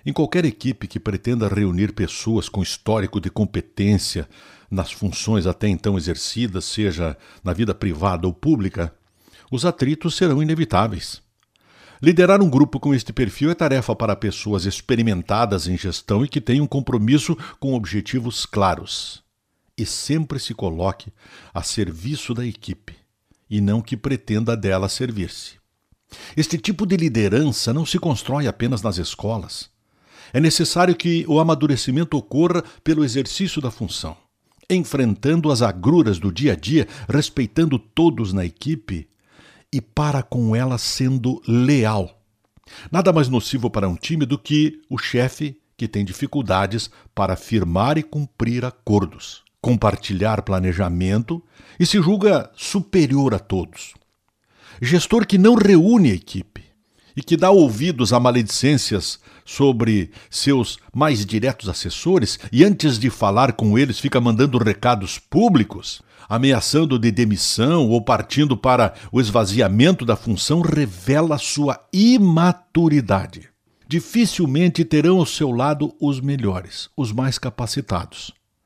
Em qualquer equipe que pretenda reunir pessoas com histórico de competência nas funções até então exercidas, seja na vida privada ou pública, os atritos serão inevitáveis. Liderar um grupo com este perfil é tarefa para pessoas experimentadas em gestão e que tenham um compromisso com objetivos claros. E sempre se coloque a serviço da equipe, e não que pretenda dela servir-se. Este tipo de liderança não se constrói apenas nas escolas. É necessário que o amadurecimento ocorra pelo exercício da função, enfrentando as agruras do dia a dia, respeitando todos na equipe e para com ela sendo leal. Nada mais nocivo para um time do que o chefe que tem dificuldades para firmar e cumprir acordos, compartilhar planejamento e se julga superior a todos. Gestor que não reúne a equipe e que dá ouvidos a maledicências sobre seus mais diretos assessores e antes de falar com eles fica mandando recados públicos, ameaçando de demissão ou partindo para o esvaziamento da função, revela sua imaturidade. Dificilmente terão ao seu lado os melhores, os mais capacitados.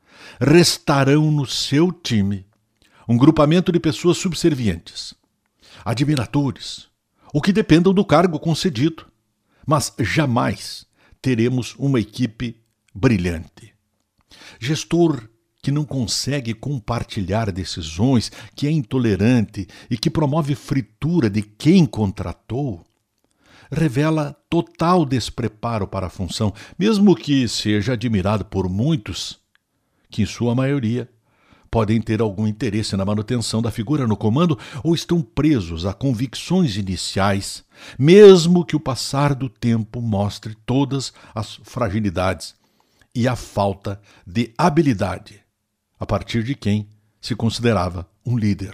Restarão no seu time um grupamento de pessoas subservientes, admiradores, ou que dependam do cargo concedido, mas jamais teremos uma equipe brilhante. Gestor que não consegue compartilhar decisões, que é intolerante e que promove fritura de quem contratou, revela total despreparo para a função, mesmo que seja admirado por muitos, que em sua maioria podem ter algum interesse na manutenção da figura no comando ou estão presos a convicções iniciais, mesmo que o passar do tempo mostre todas as fragilidades e a falta de habilidade a partir de quem se considerava um líder.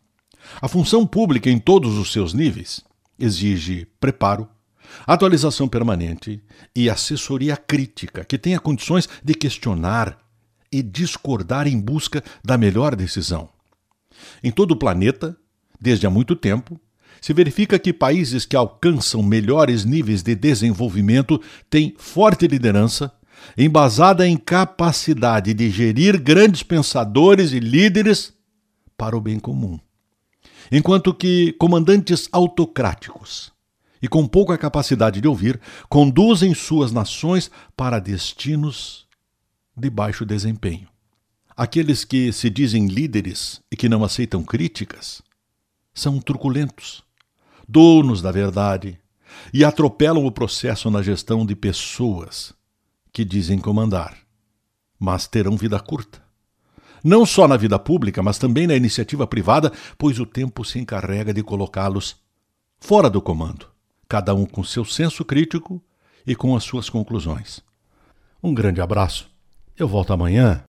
A função pública em todos os seus níveis exige preparo, atualização permanente e assessoria crítica que tenha condições de questionar e discordar em busca da melhor decisão. Em todo o planeta, desde há muito tempo, se verifica que países que alcançam melhores níveis de desenvolvimento têm forte liderança, embasada em capacidade de gerir grandes pensadores e líderes para o bem comum. Enquanto que comandantes autocráticos e com pouca capacidade de ouvir, conduzem suas nações para destinos de baixo desempenho. Aqueles que se dizem líderes e que não aceitam críticas são truculentos, donos da verdade e atropelam o processo na gestão de pessoas que dizem comandar, mas terão vida curta. Não só na vida pública, mas também na iniciativa privada, pois o tempo se encarrega de colocá-los fora do comando, cada um com seu senso crítico e com as suas conclusões. Um grande abraço. Eu volto amanhã